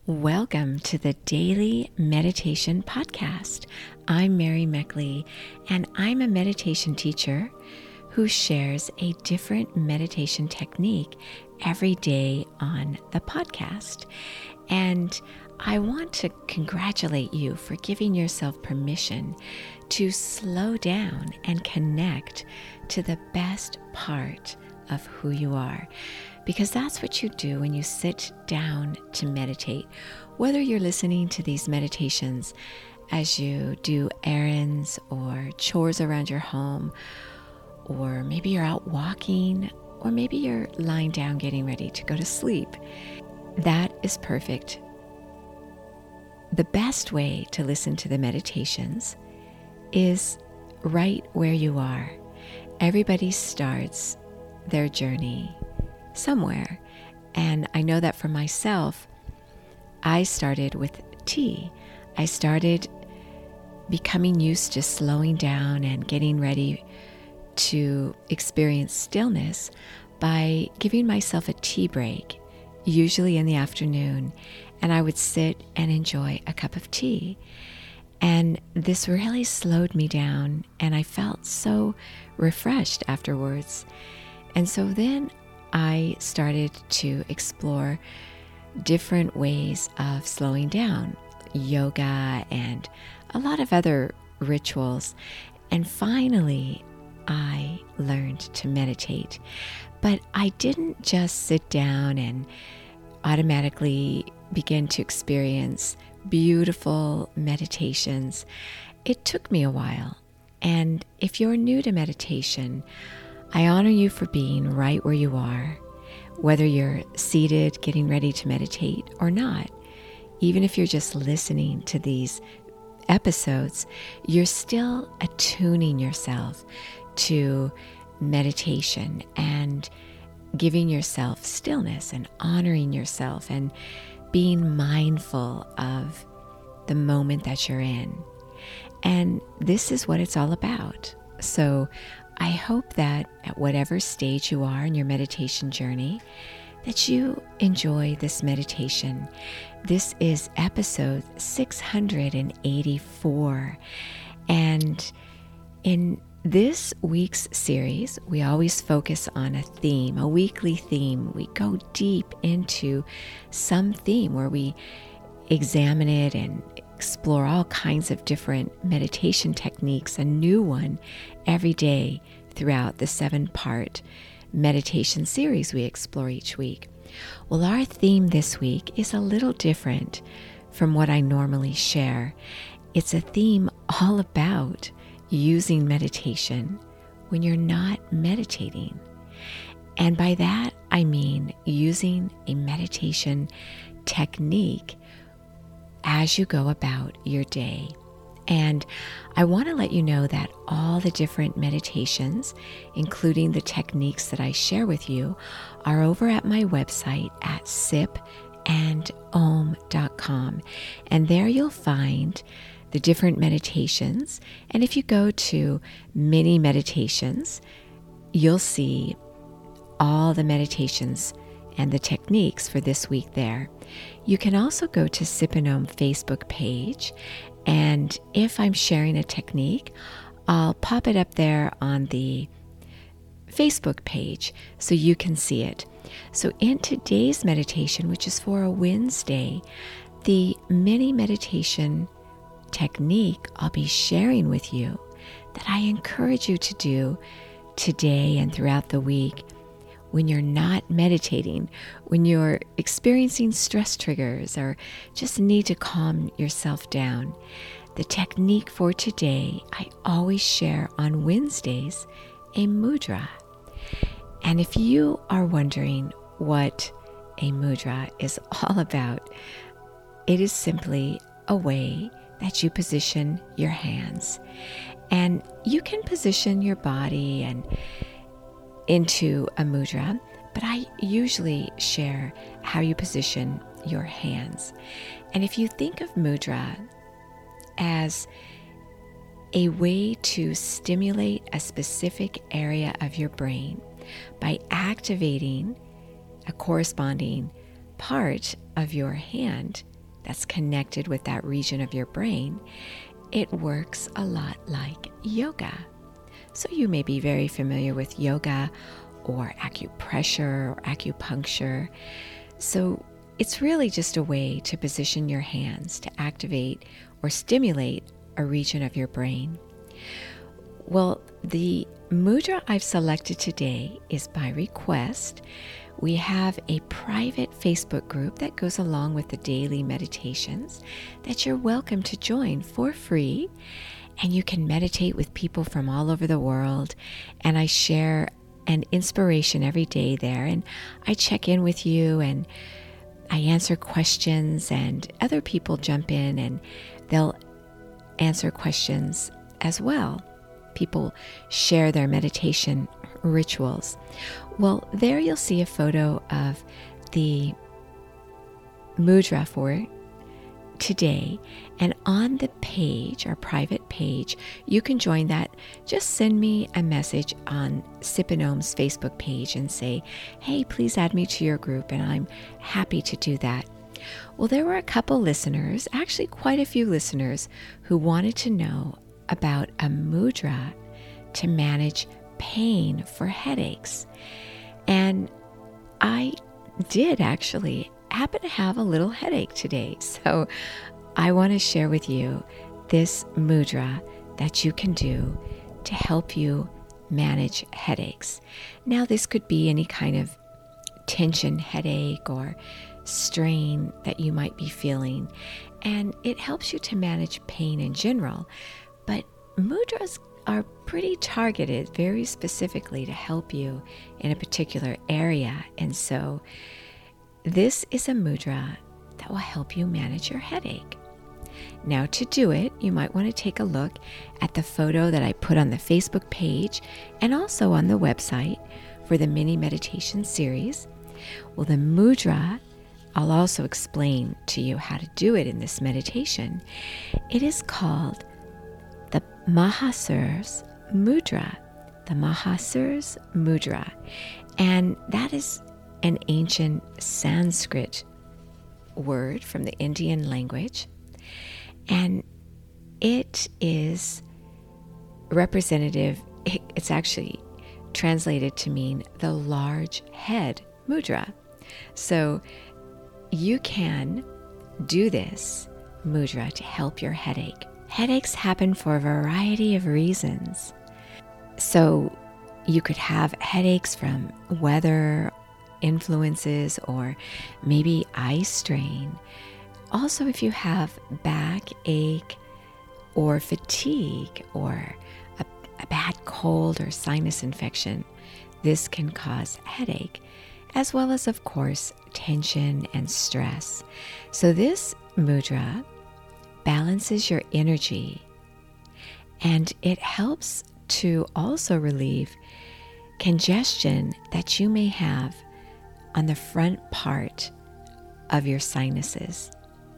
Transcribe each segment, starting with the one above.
Welcome to the Daily Meditation Podcast. I'm Mary Meckley, and I'm a meditation teacher who shares a different meditation technique every day on the podcast. And I want to congratulate you for giving yourself permission to slow down and connect to the best part of who you are. Because that's what you do when you sit down to meditate. Whether you're listening to these meditations as you do errands or chores around your home, or maybe you're out walking, or maybe you're lying down getting ready to go to sleep, that is perfect. The best way to listen to the meditations is right where you are. Everybody starts their journey somewhere. And I know that for myself, I started with tea. I started becoming used to slowing down and getting ready to experience stillness by giving myself a tea break, usually in the afternoon, and I would sit and enjoy a cup of tea. And this really slowed me down, and I felt so refreshed afterwards. And so then I started to explore different ways of slowing down, yoga and a lot of other rituals. And finally, I learned to meditate. But I didn't just sit down and automatically begin to experience beautiful meditations. It took me a while. And if you're new to meditation, I honor you for being right where you are, whether you're seated, getting ready to meditate or not. Even if you're just listening to these episodes, you're still attuning yourself to meditation and giving yourself stillness and honoring yourself and being mindful of the moment that you're in. And this is what it's all about. So I hope that at whatever stage you are in your meditation journey, that you enjoy this meditation. This is episode 684. And in this week's series, we always focus on a theme, a weekly theme. We go deep into some theme where we examine it and explore all kinds of different meditation techniques, a new one every day throughout the 7-part meditation series we explore each week. Well, our theme this week is a little different from what I normally share. It's a theme all about using meditation when you're not meditating. And by that, I mean using a meditation technique as you go about your day. And I want to let you know that all the different meditations, including the techniques that I share with you, are over at my website at sipandom.com. And there you'll find the different meditations. And if you go to mini meditations, you'll see all the meditations and the techniques for this week there. You can also go to Sip and Om Facebook page, and if I'm sharing a technique, I'll pop it up there on the Facebook page so you can see it. So in today's meditation, which is for a Wednesday, the mini meditation technique I'll be sharing with you that I encourage you to do today and throughout the week when you're not meditating, when you're experiencing stress triggers or just need to calm yourself down. The technique for today, I always share on Wednesdays, a mudra. And if you are wondering what a mudra is all about, it is simply a way that you position your hands. And you can position your body and into a mudra, but I usually share how you position your hands. And if you think of mudra as a way to stimulate a specific area of your brain by activating a corresponding part of your hand that's connected with that region of your brain, it works a lot like yoga. So you may be very familiar with yoga or acupressure or acupuncture. So it's really just a way to position your hands to activate or stimulate a region of your brain. Well, the mudra I've selected today is by request. We have a private Facebook group that goes along with the daily meditations that you're welcome to join for free. And you can meditate with people from all over the world. And I share an inspiration every day there. And I check in with you and I answer questions, and other people jump in and they'll answer questions as well. People share their meditation rituals. Well, there you'll see a photo of the mudra for today, and on the page, our private page, you can join that. Just send me a message on Sip and Om's Facebook page and say, hey, please add me to your group, and I'm happy to do that. Well, there were a couple listeners, actually quite a few listeners, who wanted to know about a mudra to manage pain for headaches. And I did actually happen to have a little headache today. So I want to share with you this mudra that you can do to help you manage headaches. Now, this could be any kind of tension headache or strain that you might be feeling, and it helps you to manage pain in general. But mudras are pretty targeted very specifically to help you in a particular area. And so this is a mudra that will help you manage your headache. Now, to do it, you might want to take a look at the photo that I put on the Facebook page and also on the website for the mini meditation series. Well, the mudra, I'll also explain to you how to do it in this meditation. It is called the Mahasura's Mudra. The Mahasura's Mudra. And that is an ancient Sanskrit word from the Indian language. And it is representative, it's actually translated to mean the large head mudra. So you can do this mudra to help your headache. Headaches happen for a variety of reasons. So you could have headaches from weather influences or maybe eye strain. Also, if you have backache or fatigue or a bad cold or sinus infection, this can cause headache, as well as, of course, tension and stress. So this mudra balances your energy, and it helps to also relieve congestion that you may have on the front part of your sinuses.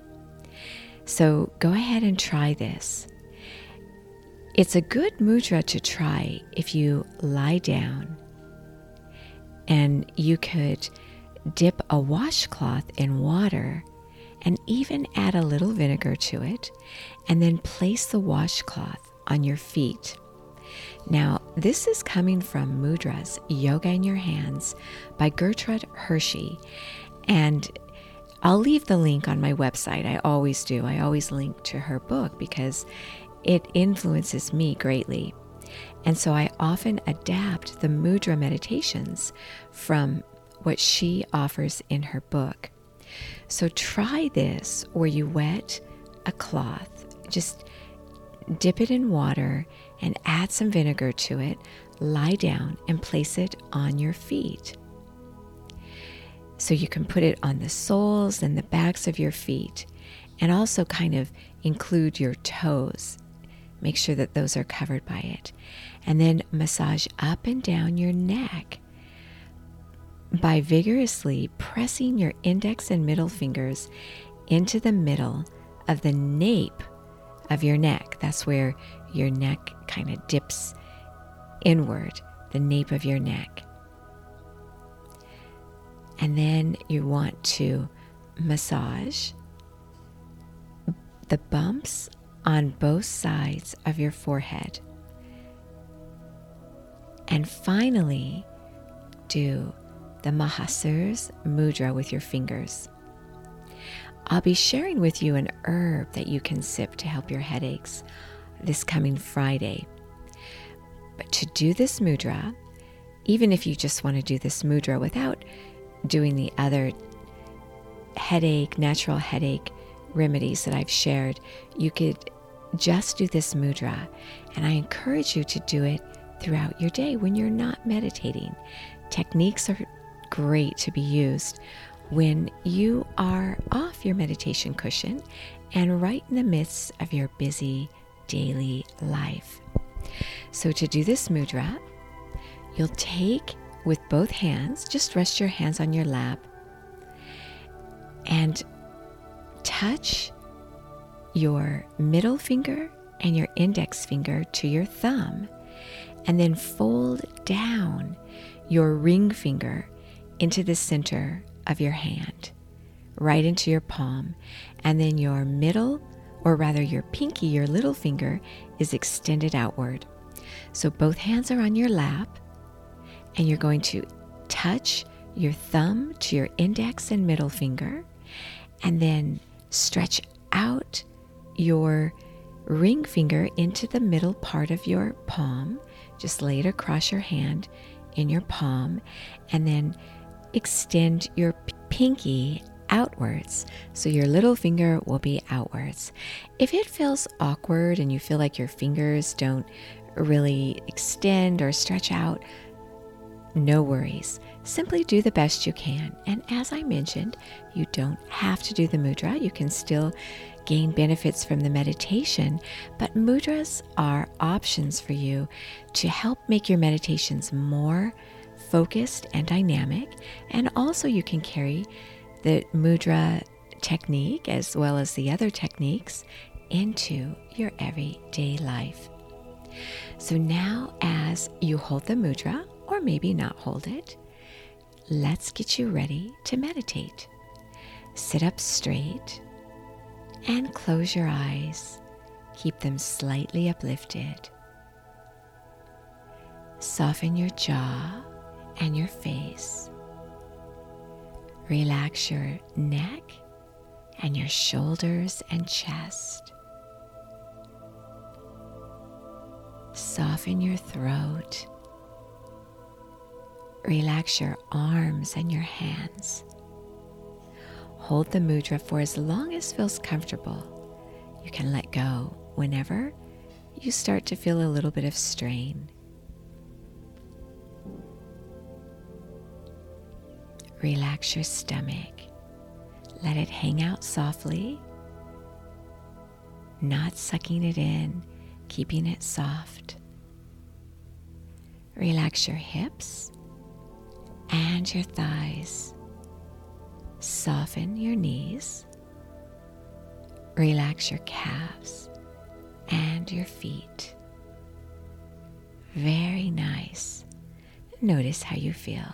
So go ahead and try this. It's a good mudra to try if you lie down, and you could dip a washcloth in water and even add a little vinegar to it, and then place the washcloth on your feet. Now, this is coming from Mudras, Yoga in Your Hands by Gertrude Hershey. And I'll leave the link on my website. I always do. I always link to her book because it influences me greatly. And so I often adapt the mudra meditations from what she offers in her book. So try this where you wet a cloth, just dip it in water and add some vinegar to it, lie down and place it on your feet. So you can put it on the soles and the backs of your feet, and also kind of include your toes. Make sure that those are covered by it. And then massage up and down your neck by vigorously pressing your index and middle fingers into the middle of the nape of your neck. That's where your neck kind of dips inward, the nape of your neck. And then you want to massage the bumps on both sides of your forehead. And finally, do the Mahasurs Mudra with your fingers. I'll be sharing with you an herb that you can sip to help your headaches this coming Friday. But to do this mudra, even if you just want to do this mudra without doing the other natural headache remedies that I've shared, you could just do this mudra. And I encourage you to do it throughout your day when you're not meditating. Techniques are great to be used when you are off your meditation cushion and right in the midst of your busy daily life. So to do this mudra, you'll take with both hands, just rest your hands on your lap and touch your middle finger and your index finger to your thumb, and then fold down your ring finger into the center of your hand, right into your palm, and then your middle, or rather your pinky, your little finger, is extended outward. So both hands are on your lap, and you're going to touch your thumb to your index and middle finger, and then stretch out your ring finger into the middle part of your palm. Just lay it across your hand in your palm, and then extend your pinky outwards, so your little finger will be outwards. If it feels awkward and you feel like your fingers don't really extend or stretch out, no worries. Simply do the best you can. And as I mentioned, you don't have to do the mudra. You can still gain benefits from the meditation, but mudras are options for you to help make your meditations more focused and dynamic. And also you can carry the mudra technique as well as the other techniques into your everyday life. So now as you hold the mudra, or maybe not hold it, let's get you ready to meditate. Sit up straight and close your eyes. Keep them slightly uplifted. Soften your jaw and your face. Relax your neck and your shoulders and chest. Soften your throat. Relax your arms and your hands. Hold the mudra for as long as feels comfortable. You can let go whenever you start to feel a little bit of strain. Relax your stomach. Let it hang out softly, not sucking it in, keeping it soft. Relax your hips and your thighs. Soften your knees. Relax your calves and your feet. Very nice. Notice how you feel.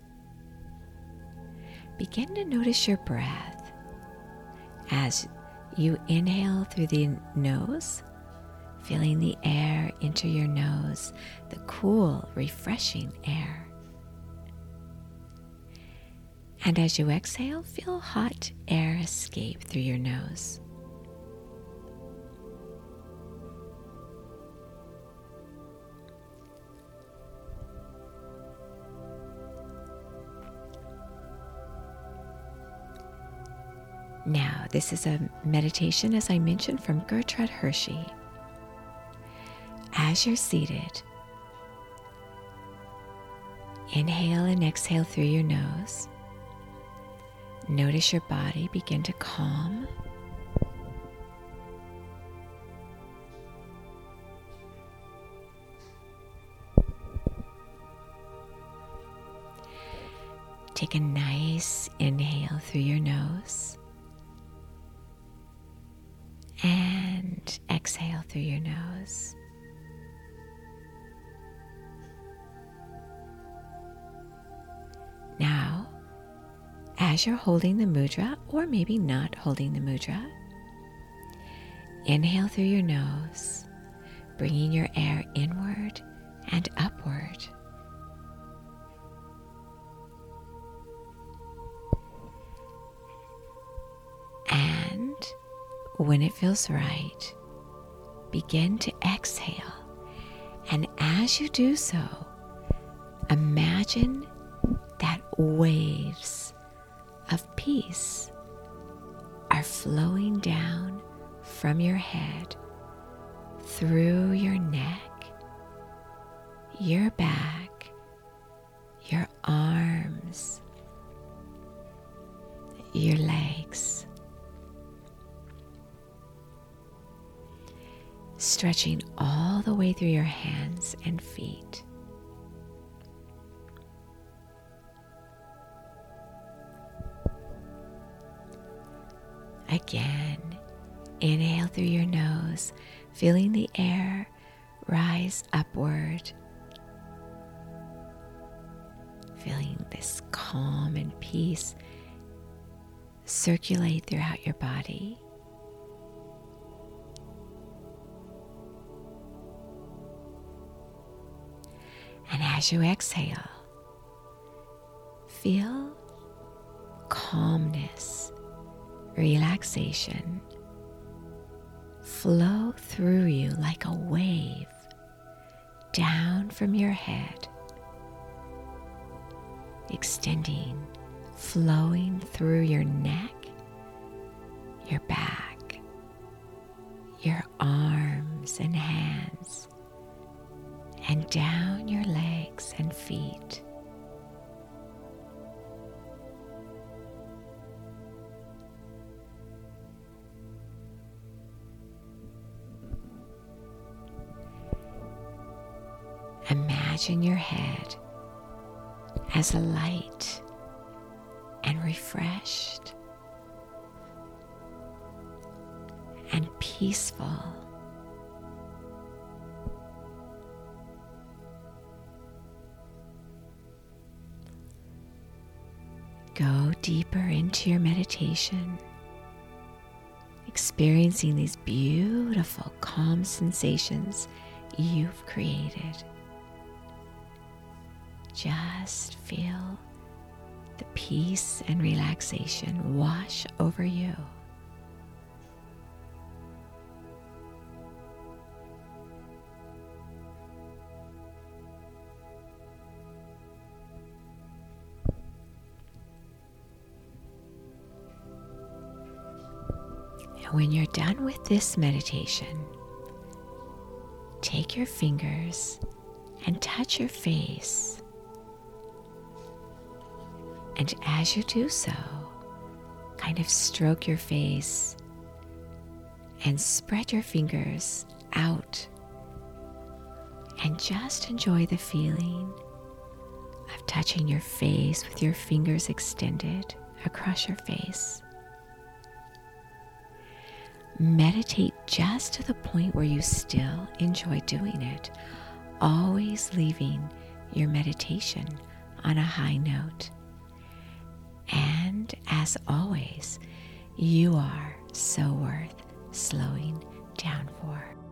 Begin to notice your breath as you inhale through the nose, feeling the air enter your nose, the cool, refreshing air. And as you exhale, feel hot air escape through your nose. Now, this is a meditation, as I mentioned, from Gertrude Hershey. As you're seated, inhale and exhale through your nose. Notice your body begin to calm. Take a nice inhale through your nose and exhale through your nose. Now, as you're holding the mudra, or maybe not holding the mudra, Inhale through your nose, bringing your air inward and upward. And when it feels right, begin to exhale. And as you do so, imagine that waves of peace are flowing down from your head, through your neck, your back, your arms, your legs, stretching all the way through your hands and feet. Again, inhale through your nose, feeling the air rise upward, feeling this calm and peace circulate throughout your body. And as you exhale, feel calmness, relaxation flow through you like a wave down from your head, extending, flowing through your neck, your back, your arms and hands, and down your legs and feet. Imagine your head as a light and refreshed and peaceful. Go deeper into your meditation, experiencing these beautiful, calm sensations you've created. Just feel the peace and relaxation wash over you. And when you're done with this meditation, take your fingers and touch your face. And as you do so, kind of stroke your face and spread your fingers out and just enjoy the feeling of touching your face with your fingers extended across your face. Meditate just to the point where you still enjoy doing it, always leaving your meditation on a high note. And as always, you are so worth slowing down for.